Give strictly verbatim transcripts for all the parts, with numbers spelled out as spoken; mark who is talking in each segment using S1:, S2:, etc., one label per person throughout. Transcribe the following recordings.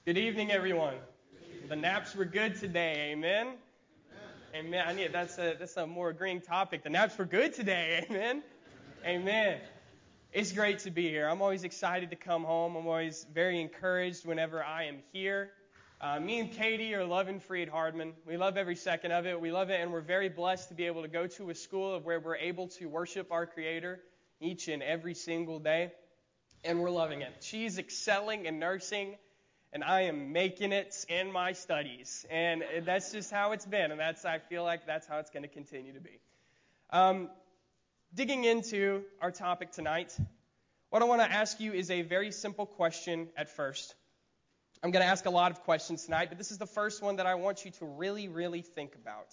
S1: Good evening, everyone. The naps were good today, amen? Amen. I need that's a that's a more agreeing topic. The naps were good today, amen? Amen. It's great to be here. I'm always excited to come home. I'm always very encouraged whenever I am here. Uh, me and Katie are loving Freed Hardman. We love every second of it. We love it, and we're very blessed to be able to go to a school where we're able to worship our Creator each and every single day, and we're loving it. She's excelling in nursing, and I am making it in my studies. And that's just how it's been. And that's I feel like that's how it's going to continue to be. Um, digging into our topic tonight, what I want to ask you is a very simple question at first. I'm going to ask a lot of questions tonight, but this is the first one that I want you to really, really think about.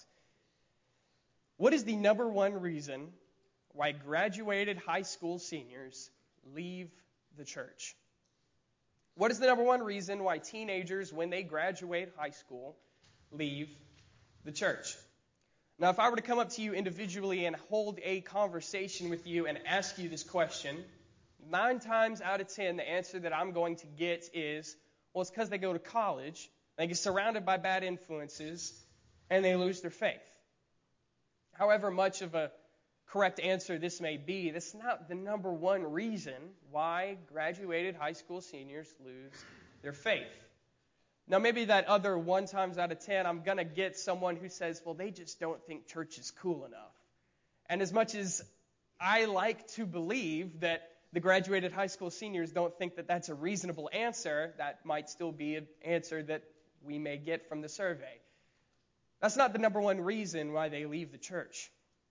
S1: What is the number one reason why graduated high school seniors leave the church? What is the number one reason why teenagers, when they graduate high school, leave the church? Now, if I were to come up to you individually and hold a conversation with you and ask you this question, nine times out of ten, the answer that I'm going to get is, well, it's because they go to college, they get surrounded by bad influences, and they lose their faith. However much of a correct answer this may be, that's not the number one reason why graduated high school seniors lose their faith. Now, maybe that other one times out of ten, I'm going to get someone who says, well, they just don't think church is cool enough. And as much as I like to believe that the graduated high school seniors don't think that that's a reasonable answer, that might still be an answer that we may get from the survey. That's not the number one reason why they leave the church.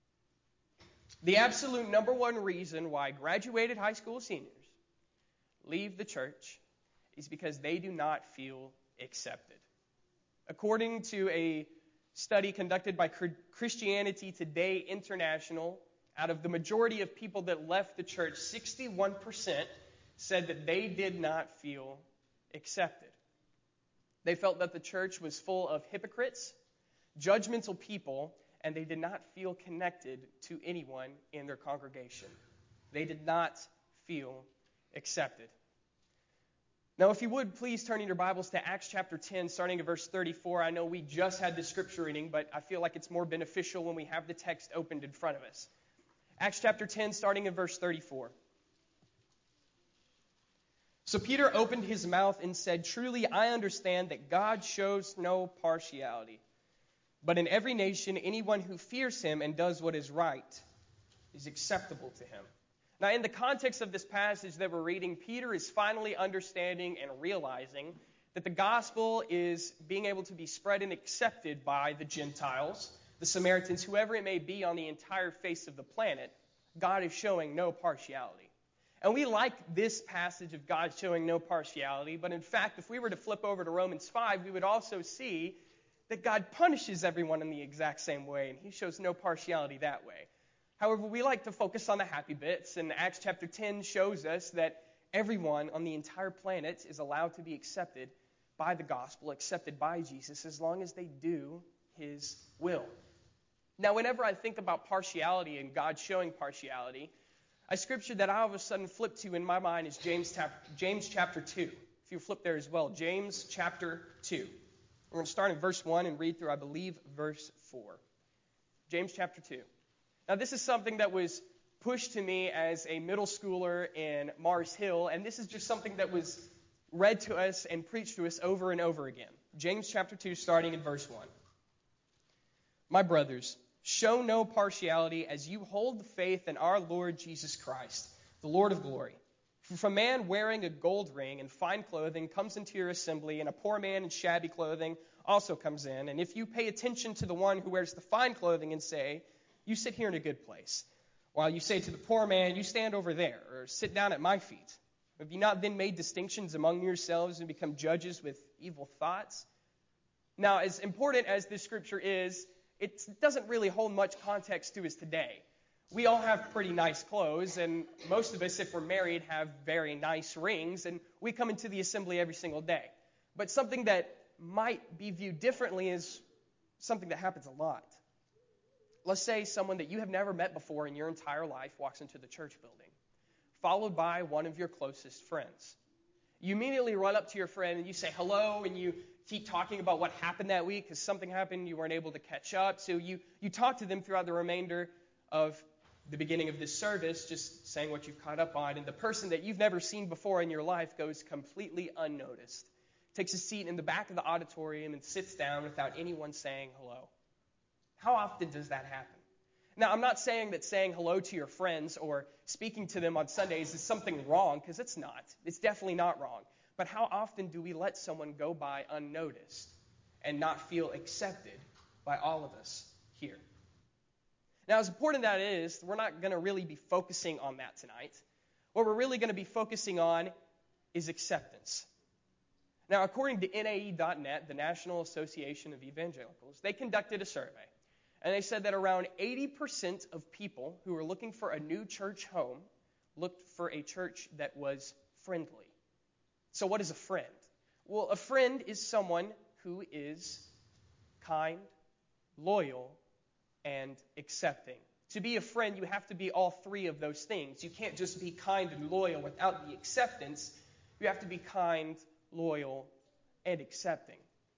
S1: The absolute number one reason why graduated high school seniors leave the church is because they do not feel accepted. According to a study conducted by Christianity Today International, out of the majority of people that left the church, sixty-one percent said that they did not feel accepted. They felt that the church was full of hypocrites, judgmental people, and they did not feel connected to anyone in their congregation. They did not feel accepted. Now, if you would, please turn in your Bibles to Acts chapter ten, starting at verse thirty-four. I know we just had the scripture reading, but I feel like it's more beneficial when we have the text opened in front of us. Acts chapter ten, starting in verse thirty-four. So Peter opened his mouth and said, "Truly I understand that God shows no partiality. But in every nation, anyone who fears him and does what is right is acceptable to him." Now, in the context of this passage that we're reading, Peter is finally understanding and realizing that the gospel is being able to be spread and accepted by the Gentiles, the Samaritans, whoever it may be on the entire face of the planet. God is showing no partiality. And we like this passage of God showing no partiality, but in fact, if we were to flip over to Romans five, we would also see that God punishes everyone in the exact same way, and he shows no partiality that way. However, we like to focus on the happy bits, and Acts chapter ten shows us that everyone on the entire planet is allowed to be accepted by the gospel, accepted by Jesus, as long as they do his will. Now, whenever I think about partiality and God showing partiality, a scripture that I all of a sudden flip to in my mind is James, James chapter two. If you flip there as well, James chapter two. We're going to start in verse one and read through, I believe, verse four. James chapter two. Now, this is something that was pushed to me as a middle schooler in Mars Hill, and this is just something that was read to us and preached to us over and over again. James chapter two, starting in verse one. "My brothers, show no partiality as you hold the faith in our Lord Jesus Christ, the Lord of glory. For if a man wearing a gold ring and fine clothing comes into your assembly, and a poor man in shabby clothing also comes in, and if you pay attention to the one who wears the fine clothing and say, 'You sit here in a good place,' while you say to the poor man, 'You stand over there,' or 'Sit down at my feet,' have you not then made distinctions among yourselves and become judges with evil thoughts?" Now, as important as this scripture is, it doesn't really hold much context to us today. We all have pretty nice clothes, and most of us, if we're married, have very nice rings, and we come into the assembly every single day. But something that might be viewed differently is something that happens a lot. Let's say someone that you have never met before in your entire life walks into the church building, followed by one of your closest friends. You immediately run up to your friend and you say hello, and you keep talking about what happened that week because something happened, you weren't able to catch up. So you, you talk to them throughout the remainder of the beginning of this service, just saying what you've caught up on. And the person that you've never seen before in your life goes completely unnoticed, takes a seat in the back of the auditorium and sits down without anyone saying hello. How often does that happen? Now, I'm not saying that saying hello to your friends or speaking to them on Sundays is something wrong, because it's not. It's definitely not wrong. But how often do we let someone go by unnoticed and not feel accepted by all of us here? Now, as important that is, we're not going to really be focusing on that tonight. What we're really going to be focusing on is acceptance. Now, according to N A E dot net, the National Association of Evangelicals, they conducted a survey. And they said that around eighty percent of people who were looking for a new church home looked for a church that was friendly. So what is a friend? Well, a friend is someone who is kind, loyal, and accepting. To be a friend, you have to be all three of those things. You can't just be kind and loyal without the acceptance. You have to be kind, loyal, and accepting.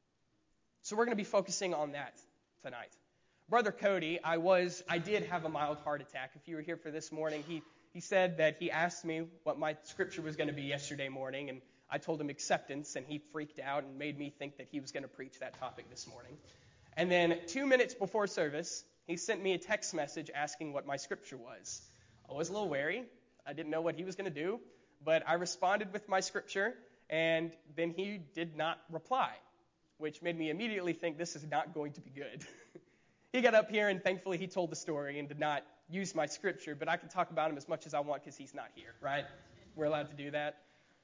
S1: So we're going to be focusing on that tonight. Brother Cody, I was, I did have a mild heart attack. If you were here for this morning, he, he said that he asked me what my scripture was going to be yesterday morning, and I told him acceptance, and he freaked out and made me think that he was going to preach that topic this morning. And then two minutes before service, he sent me a text message asking what my scripture was. I was a little wary. I didn't know what he was going to do, but I responded with my scripture, and then he did not reply, which made me immediately think this is not going to be good. He got up here, and thankfully he told the story and did not use my scripture, but I can talk about him as much as I want because he's not here, right? We're allowed to do that.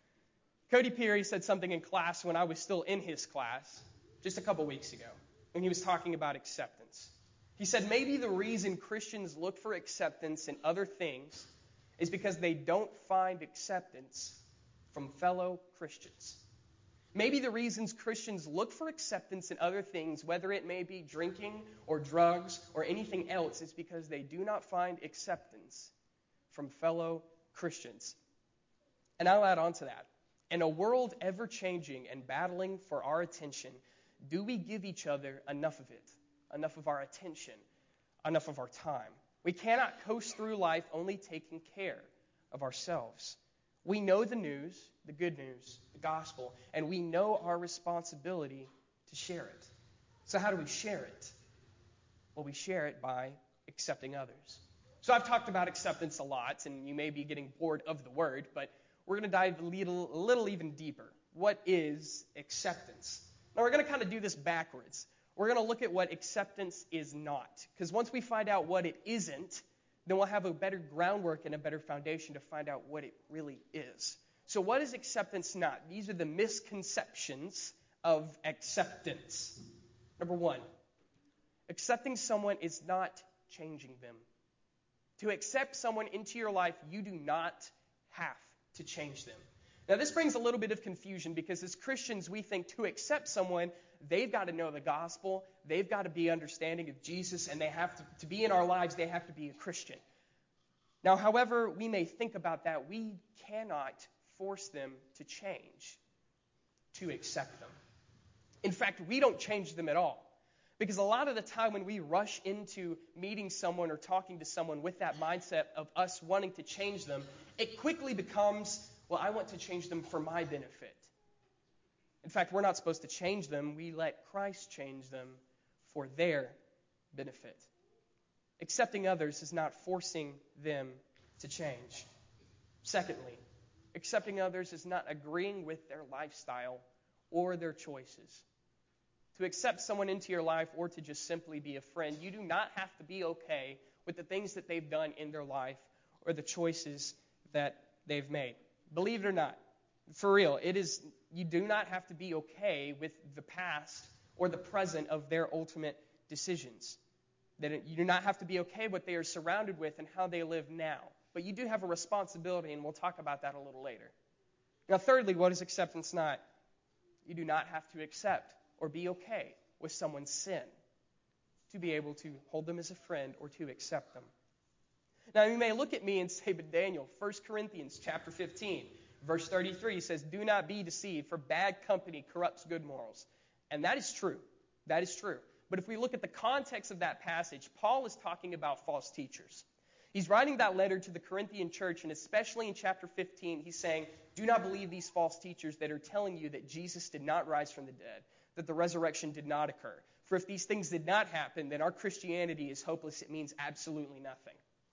S1: Cody Peary said something in class when I was still in his class just a couple weeks ago when he was talking about acceptance. He said maybe the reason Christians look for acceptance in other things is because they don't find acceptance from fellow Christians. Maybe the reasons Christians look for acceptance in other things, whether it may be drinking or drugs or anything else, is because they do not find acceptance from fellow Christians. And I'll add on to that. In a world ever-changing and battling for our attention, do we give each other enough of it, enough of our attention, enough of our time? We cannot coast through life only taking care of ourselves. We know the news, the good news, the gospel, and we know our responsibility to share it. So how do we share it? Well, we share it by accepting others. So I've talked about acceptance a lot, and you may be getting bored of the word, but we're going to dive a little, a little even deeper. What is acceptance? Now, we're going to kind of do this backwards. We're going to look at what acceptance is not, because once we find out what it isn't, then we'll have a better groundwork and a better foundation to find out what it really is. So what is acceptance not? These are the misconceptions of acceptance. Number one, accepting someone is not changing them. To accept someone into your life, you do not have to change them. Now, this brings a little bit of confusion because as Christians, we think to accept someone, they've got to know the gospel, they've got to be understanding of Jesus, and they have to, to be in our lives, they have to be a Christian. Now, however we may think about that, we cannot force them to change to accept them. In fact, we don't change them at all. Because a lot of the time when we rush into meeting someone or talking to someone with that mindset of us wanting to change them, it quickly becomes, well, I want to change them for my benefit. In fact, we're not supposed to change them. We let Christ change them for their benefit. Accepting others is not forcing them to change. Secondly, accepting others is not agreeing with their lifestyle or their choices. To accept someone into your life or to just simply be a friend, you do not have to be okay with the things that they've done in their life or the choices that they've made. Believe it or not, for real, it is. You do not have to be okay with the past or the present of their ultimate decisions. That you do not have to be okay with what they are surrounded with and how they live now. But you do have a responsibility, and we'll talk about that a little later. Now, thirdly, what is acceptance not? You do not have to accept or be okay with someone's sin to be able to hold them as a friend or to accept them. Now, you may look at me and say, but Daniel, First Corinthians chapter fifteen, Verse thirty-three says, do not be deceived, for bad company corrupts good morals. And that is true. That is true. But if we look at the context of that passage, Paul is talking about false teachers. He's writing that letter to the Corinthian church, and especially in chapter fifteen, he's saying, do not believe these false teachers that are telling you that Jesus did not rise from the dead, that the resurrection did not occur. For if these things did not happen, then our Christianity is hopeless. It means absolutely nothing.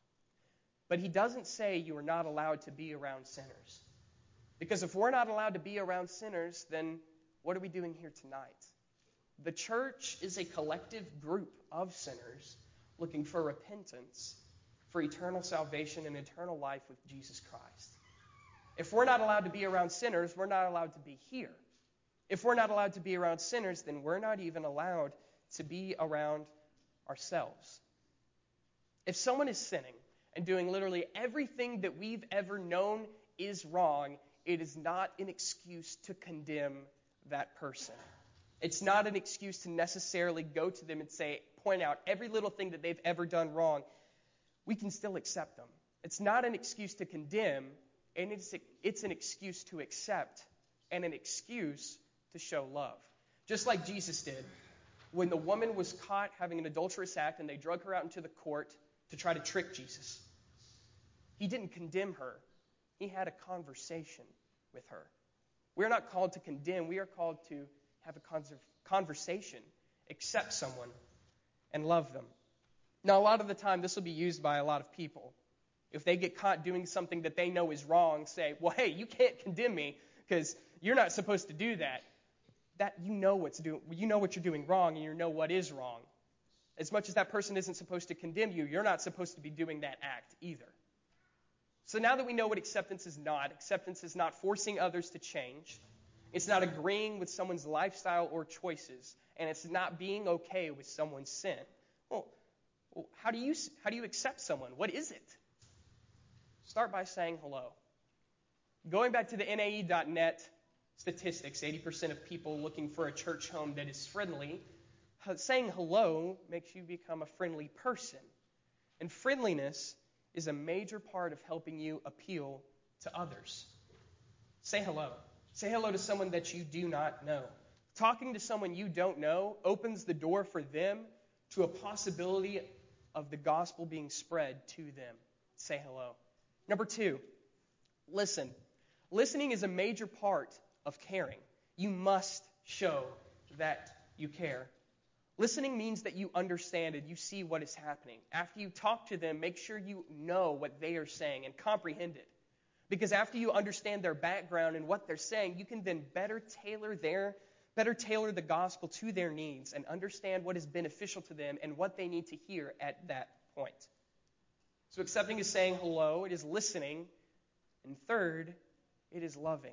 S1: But he doesn't say you are not allowed to be around sinners. Because if we're not allowed to be around sinners, then what are we doing here tonight? The church is a collective group of sinners looking for repentance, for eternal salvation and eternal life with Jesus Christ. If we're not allowed to be around sinners, we're not allowed to be here. If we're not allowed to be around sinners, then we're not even allowed to be around ourselves. If someone is sinning and doing literally everything that we've ever known is wrong, it is not an excuse to condemn that person. It's not an excuse to necessarily go to them and say, point out every little thing that they've ever done wrong. We can still accept them. It's not an excuse to condemn, and it's, it's an excuse to accept and an excuse to show love. Just like Jesus did. When the woman was caught having an adulterous act and they drug her out into the court to try to trick Jesus, he didn't condemn her. He had a conversation with her. We're not called to condemn. We are called to have a conversation, accept someone, and love them. Now, a lot of the time, this will be used by a lot of people. If they get caught doing something that they know is wrong, say, well, hey, you can't condemn me because you're not supposed to do that. That you know what's do, you know what you're doing wrong, and you know what is wrong. As much as that person isn't supposed to condemn you, you're not supposed to be doing that act either. So now that we know what acceptance is not, acceptance is not forcing others to change. It's not agreeing with someone's lifestyle or choices, and it's not being okay with someone's sin. Well, well how do you how do you accept someone? What is it? Start by saying hello. Going back to the N A E dot net statistics, eighty percent of people looking for a church home that is friendly, saying hello makes you become a friendly person. And friendliness is a major part of helping you appeal to others. Say hello. Say hello to someone that you do not know. Talking to someone you don't know opens the door for them to a possibility of the gospel being spread to them. Say hello. Number two, listen. Listening is a major part of caring. You must show that you care. Listening means that you understand and you see what is happening. After you talk to them, make sure you know what they are saying and comprehend it. Because after you understand their background and what they're saying, you can then better tailor their, better tailor the gospel to their needs and understand what is beneficial to them and what they need to hear at that point. So accepting is saying hello, it is listening, and third, it is loving.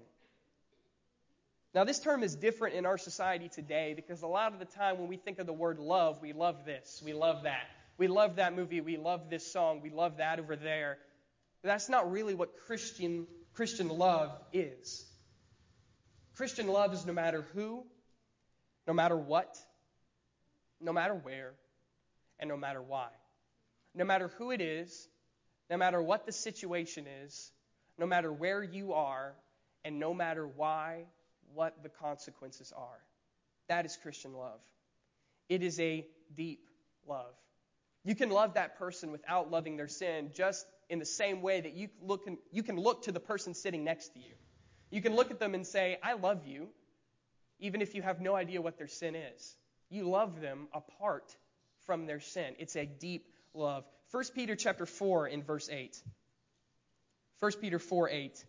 S1: Now, this term is different in our society today because a lot of the time when we think of the word love, we love this, we love that. We love that movie, we love this song, we love that over there. But that's not really what Christian Christian love is. Christian love is no matter who, no matter what, no matter where, and no matter why. No matter who it is, no matter what the situation is, no matter where you are, and no matter why, what the consequences are. That is Christian love. It is a deep love. You can love that person without loving their sin, just in the same way that you look in, you can look to the person sitting next to you. You can look at them and say, I love you, even if you have no idea what their sin is. You love them apart from their sin. It's a deep love. First Peter chapter four in verse eight. First Peter four eight.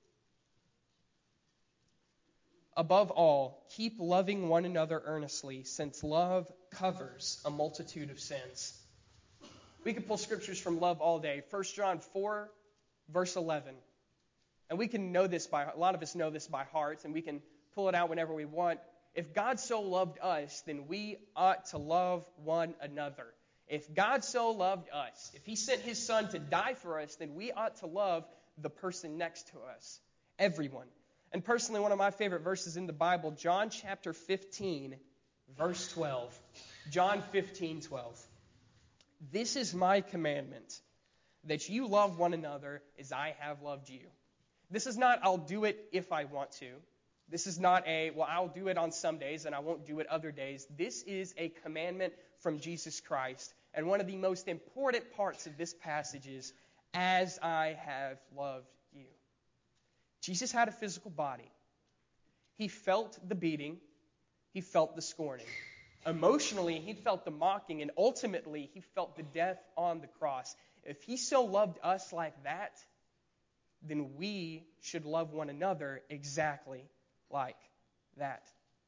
S1: Above all, keep loving one another earnestly, since love covers a multitude of sins. We can pull scriptures from love all day. First John four, verse eleven. And we can know this by, a lot of us know this by heart, and we can pull it out whenever we want. If God so loved us, then we ought to love one another. If God so loved us, if he sent his son to die for us, then we ought to love the person next to us, everyone. And personally, one of my favorite verses in the Bible, John chapter fifteen, verse twelve. John fifteen, twelve. This is my commandment, that you love one another as I have loved you. This is not, I'll do it if I want to. This is not a, well, I'll do it on some days and I won't do it other days. This is a commandment from Jesus Christ. And one of the most important parts of this passage is, as I have loved you. Jesus had a physical body. He felt the beating. He felt the scorning. Emotionally, he felt the mocking. And ultimately, he felt the death on the cross. If he so loved us like that, then we should love one another exactly like that.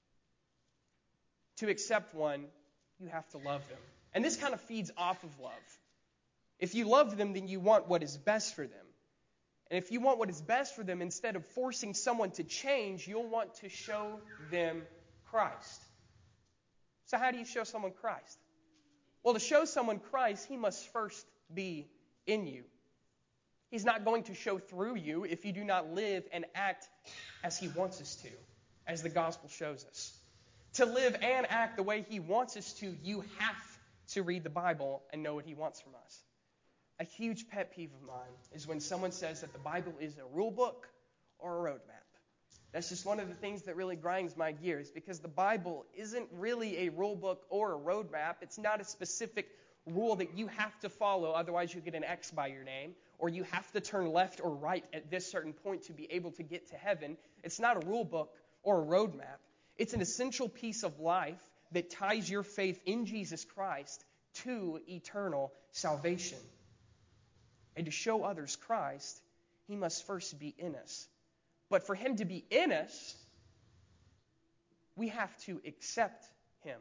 S1: To accept one, you have to love them. And this kind of feeds off of love. If you love them, then you want what is best for them. And if you want what is best for them, instead of forcing someone to change, you'll want to show them Christ. So how do you show someone Christ? Well, to show someone Christ, he must first be in you. He's not going to show through you if you do not live and act as he wants us to, as the gospel shows us. To live and act the way he wants us to, you have to read the Bible and know what he wants from us. A huge pet peeve of mine is when someone says that the Bible is a rule book or a roadmap. That's just one of the things that really grinds my gears, because the Bible isn't really a rule book or a roadmap. It's not a specific rule that you have to follow, otherwise you get an X by your name, or you have to turn left or right at this certain point to be able to get to heaven. It's not a rule book or a roadmap. It's an essential piece of life that ties your faith in Jesus Christ to eternal salvation. And to show others Christ, he must first be in us. But for him to be in us, we have to accept him.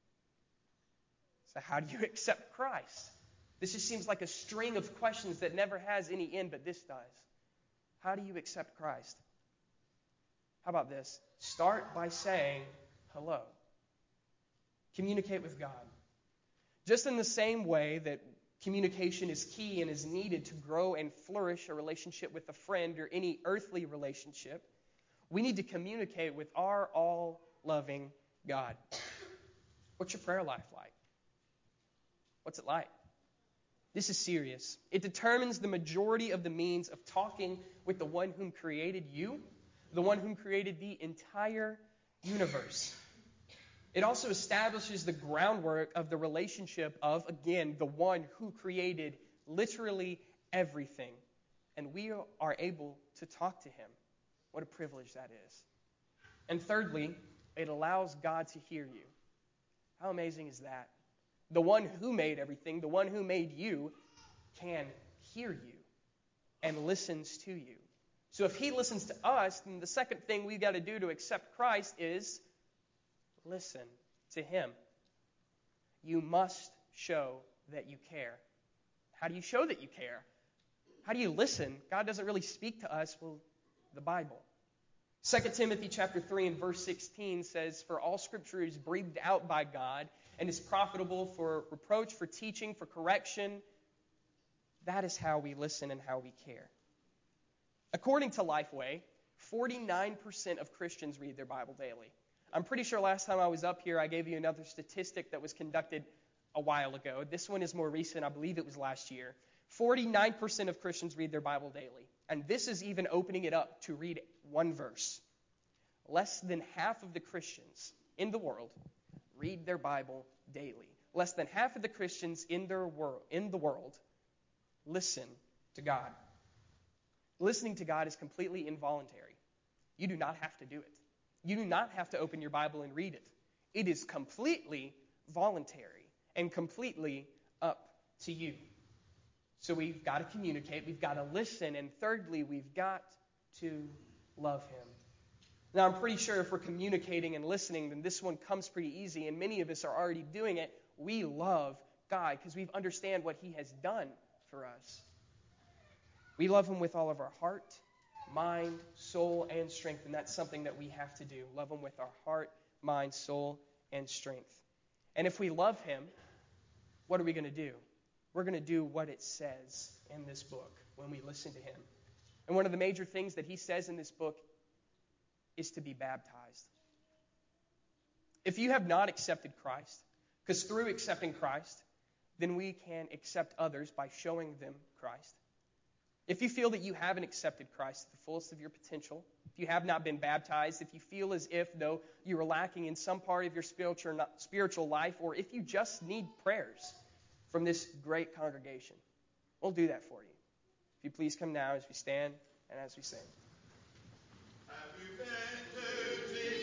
S1: So how do you accept Christ? This just seems like a string of questions that never has any end, but this does. How do you accept Christ? How about this? Start by saying hello. Communicate with God. Just in the same way that communication is key and is needed to grow and flourish a relationship with a friend or any earthly relationship, we need to communicate with our all-loving God. What's your prayer life like? What's it like? This is serious. It determines the majority of the means of talking with the one whom created you, the one whom created the entire universe. It also establishes the groundwork of the relationship of, again, the one who created literally everything. And we are able to talk to him. What a privilege that is. And thirdly, it allows God to hear you. How amazing is that? The one who made everything, the one who made you, can hear you and listens to you. So if he listens to us, then the second thing we've got to do to accept Christ is listen to him. You must show that you care. How do you show that you care? How do you listen? God doesn't really speak to us. Well, the Bible. Second Timothy chapter three and verse sixteen says, "For all scripture is breathed out by God and is profitable for reproach, for teaching, for correction." That is how we listen and how we care. According to Lifeway, forty-nine percent of Christians read their Bible daily. I'm pretty sure last time I was up here, I gave you another statistic that was conducted a while ago. This one is more recent. I believe it was last year. forty-nine percent of Christians read their Bible daily. And this is even opening it up to read one verse. Less than half of the Christians in the world read their Bible daily. Less than half of the Christians in their world, in the world listen to God. Listening to God is completely involuntary. You do not have to do it. You do not have to open your Bible and read it. It is completely voluntary and completely up to you. So we've got to communicate, we've got to listen, and thirdly, we've got to love him. Now, I'm pretty sure if we're communicating and listening, then this one comes pretty easy, and many of us are already doing it. We love God because we understand what he has done for us. We love him with all of our heart, mind, soul, and strength, and that's something that we have to do. Love him with our heart, mind, soul, and strength. And if we love him, what are we going to do? We're going to do what it says in this book when we listen to him. And one of the major things that he says in this book is to be baptized. If you have not accepted Christ, because through accepting Christ, then we can accept others by showing them Christ. If you feel that you haven't accepted Christ to the fullest of your potential, if you have not been baptized, if you feel as if, though, you are lacking in some part of your spiritual spiritual life, or if you just need prayers from this great congregation, we'll do that for you. If you please come now as we stand and as we sing.
S2: Have you been to Jesus?